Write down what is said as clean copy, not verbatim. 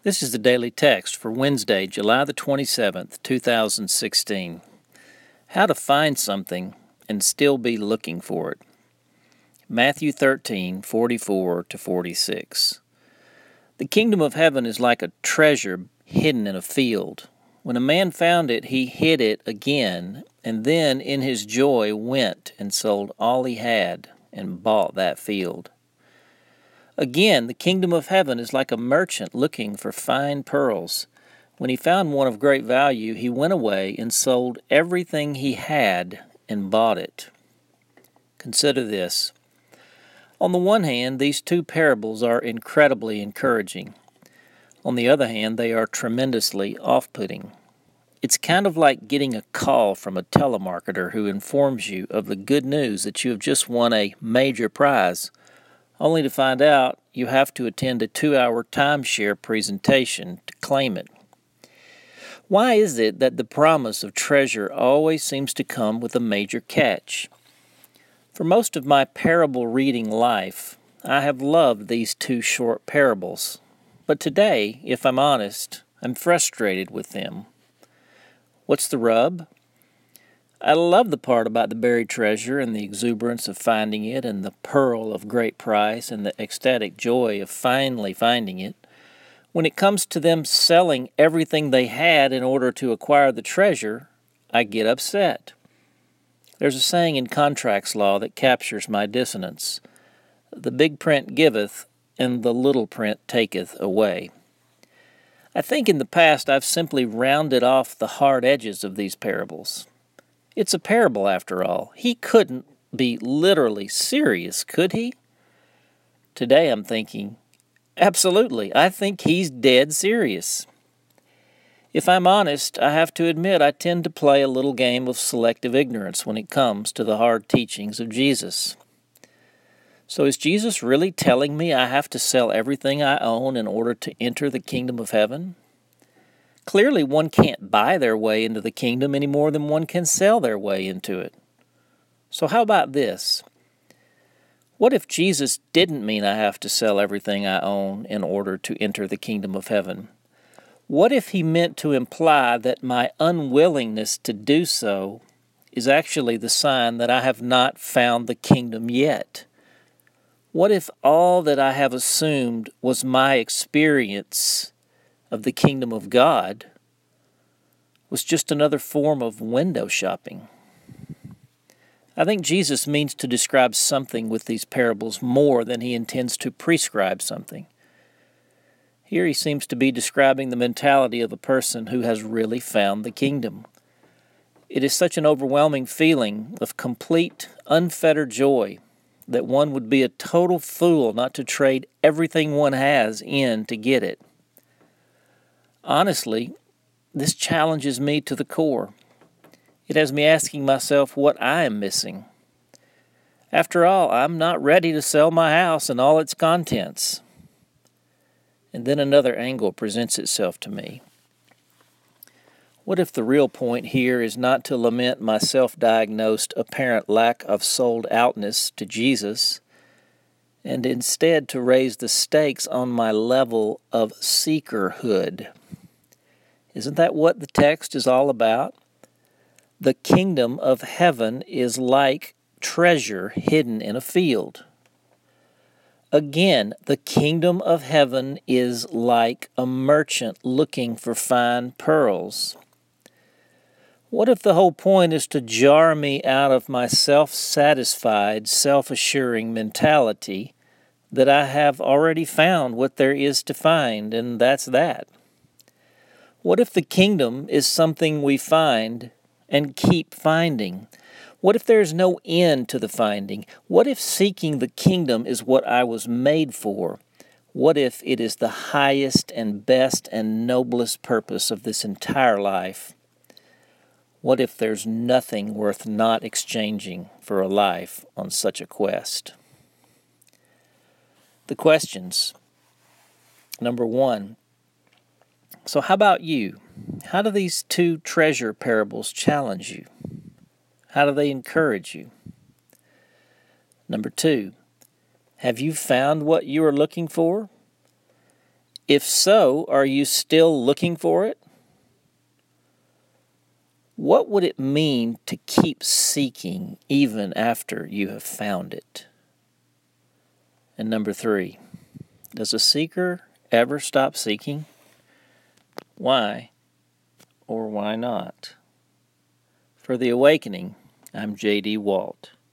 This is the daily text for Wednesday, July the 27th, 2016. How to find something and still be looking for it. Matthew 13:44-46. The kingdom of heaven is like a treasure hidden in a field. When a man found it, he hid it again, and then in his joy went and sold all he had and bought that field. Again, the kingdom of heaven is like a merchant looking for fine pearls. When he found one of great value, he went away and sold everything he had and bought it. Consider this. On the one hand, these two parables are incredibly encouraging. On the other hand, they are tremendously off-putting. It's kind of like getting a call from a telemarketer who informs you of the good news that you have just won a major prize, only to find out you have to attend a 2-hour timeshare presentation to claim it. Why is it that the promise of treasure always seems to come with a major catch? For most of my parable reading life, I have loved these two short parables. But today, if I'm honest, I'm frustrated with them. What's the rub? I love the part about the buried treasure and the exuberance of finding it and the pearl of great price and the ecstatic joy of finally finding it. When it comes to them selling everything they had in order to acquire the treasure, I get upset. There's a saying in contracts law that captures my dissonance. The big print giveth, and the little print taketh away. I think in the past I've simply rounded off the hard edges of these parables. It's a parable after all. He couldn't be literally serious, could he? Today I'm thinking, absolutely, I think he's dead serious. If I'm honest, I have to admit I tend to play a little game of selective ignorance when it comes to the hard teachings of Jesus. So is Jesus really telling me I have to sell everything I own in order to enter the kingdom of heaven? Clearly, one can't buy their way into the kingdom any more than one can sell their way into it. So how about this? What if Jesus didn't mean I have to sell everything I own in order to enter the kingdom of heaven? What if he meant to imply that my unwillingness to do so is actually the sign that I have not found the kingdom yet? What if all that I have assumed was my experience of the kingdom of God was just another form of window shopping? I think Jesus means to describe something with these parables more than he intends to prescribe something. Here he seems to be describing the mentality of a person who has really found the kingdom. It is such an overwhelming feeling of complete, unfettered joy that one would be a total fool not to trade everything one has in to get it. Honestly, this challenges me to the core. It has me asking myself what I am missing. After all, I'm not ready to sell my house and all its contents. And then another angle presents itself to me. What if the real point here is not to lament my self-diagnosed apparent lack of sold-outness to Jesus, and instead to raise the stakes on my level of seekerhood? Isn't that what the text is all about? The kingdom of heaven is like treasure hidden in a field. Again, the kingdom of heaven is like a merchant looking for fine pearls. What if the whole point is to jar me out of my self-satisfied, self-assuring mentality that I have already found what there is to find, and that's that? What if the kingdom is something we find and keep finding? What if there is no end to the finding? What if seeking the kingdom is what I was made for? What if it is the highest and best and noblest purpose of this entire life? What if there's nothing worth not exchanging for a life on such a quest? The questions. Number 1. So how about you? How do these two treasure parables challenge you? How do they encourage you? Number 2. Have you found what you are looking for? If so, are you still looking for it? What would it mean to keep seeking even after you have found it? And number 3, does a seeker ever stop seeking? Why or why not? For The Awakening, I'm J.D. Walt.